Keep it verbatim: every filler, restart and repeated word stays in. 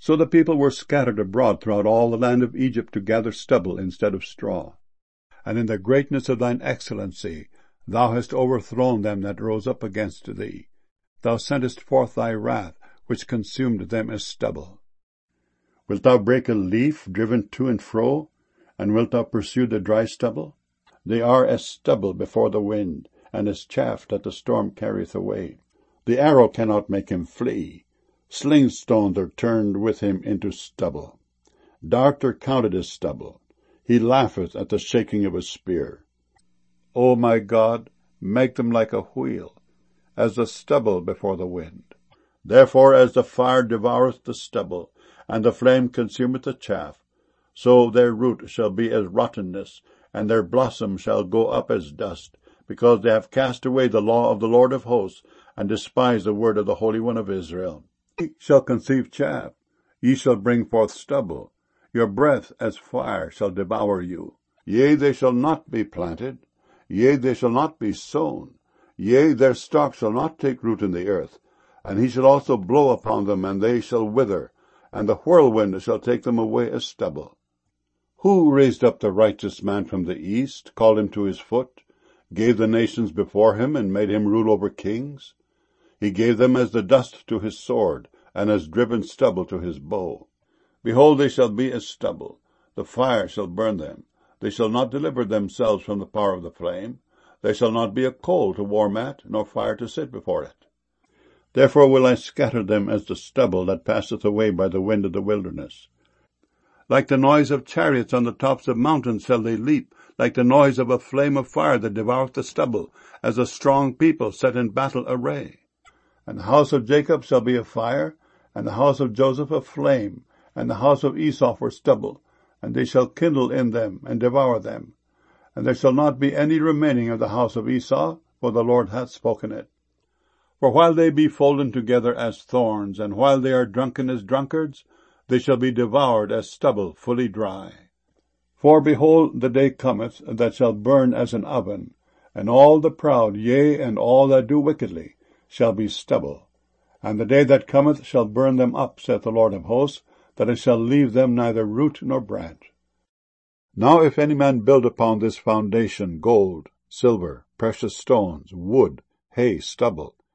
So the people were scattered abroad throughout all the land of Egypt to gather stubble instead of straw. And in the greatness of thine excellency thou hast overthrown them that rose up against thee. Thou sentest forth thy wrath, which consumed them as stubble. Wilt thou break a leaf driven to and fro, and wilt thou pursue the dry stubble? They are as stubble before the wind, and as chaff that the storm carrieth away. The arrow cannot make him flee. Sling stones are turned with him into stubble. Darts are counted as stubble. He laugheth at the shaking of a spear. O my God, make them like a wheel, as the stubble before the wind. Therefore as the fire devoureth the stubble, and the flame consumeth the chaff, so their root shall be as rottenness, and their blossom shall go up as dust, because they have cast away the law of the Lord of hosts, and despised the word of the Holy One of Israel. Ye shall conceive chaff, ye shall bring forth stubble. Your breath as fire shall devour you. Yea, they shall not be planted. Yea, they shall not be sown. Yea, their stalk shall not take root in the earth. And he shall also blow upon them, and they shall wither, and the whirlwind shall take them away as stubble. Who raised up the righteous man from the east, called him to his foot, gave the nations before him, and made him rule over kings? He gave them as the dust to his sword, and as driven stubble to his bow. Behold, they shall be as stubble. The fire shall burn them. They shall not deliver themselves from the power of the flame. They shall not be a coal to warm at, nor fire to sit before it. Therefore will I scatter them as the stubble that passeth away by the wind of the wilderness. Like the noise of chariots on the tops of mountains shall they leap, like the noise of a flame of fire that devoureth the stubble, as a strong people set in battle array. And the house of Jacob shall be a fire, and the house of Joseph a flame, and the house of Esau for stubble, and they shall kindle in them, and devour them. And there shall not be any remaining of the house of Esau, for the Lord hath spoken it. For while they be folden together as thorns, and while they are drunken as drunkards, they shall be devoured as stubble fully dry. For behold, the day cometh that shall burn as an oven, and all the proud, yea, and all that do wickedly, shall be stubble. And the day that cometh shall burn them up, saith the Lord of hosts, that it shall leave them neither root nor branch. Now if any man build upon this foundation gold, silver, precious stones, wood, hay, stubble,